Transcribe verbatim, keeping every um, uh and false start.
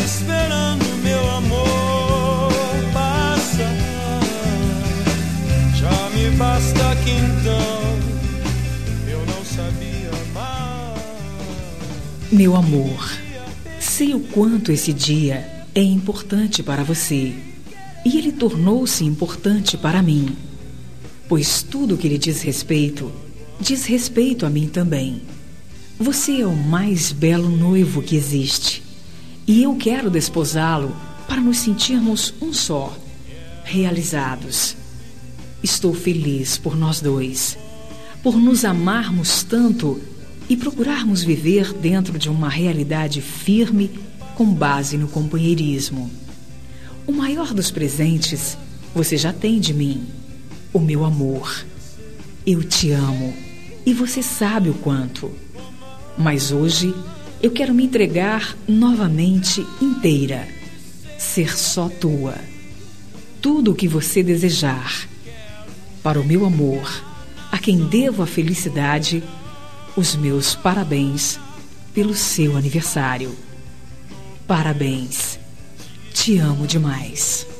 esperando meu amor passar. Já me basta que então eu não sabia amar. Meu amor, sei o quanto esse dia é importante para você, e ele tornou-se importante para mim, pois tudo que lhe diz respeito, diz respeito a mim também. Você é o mais belo noivo que existe, e eu quero desposá-lo para nos sentirmos um só, realizados. Estou feliz por nós dois, por nos amarmos tanto e procurarmos viver dentro de uma realidade firme com base no companheirismo. O maior dos presentes você já tem de mim, o meu amor. Eu te amo e você sabe o quanto. Mas hoje eu quero me entregar novamente inteira, ser só tua. Tudo o que você desejar. Para o meu amor, a quem devo a felicidade, os meus parabéns pelo seu aniversário. Parabéns. Te amo demais.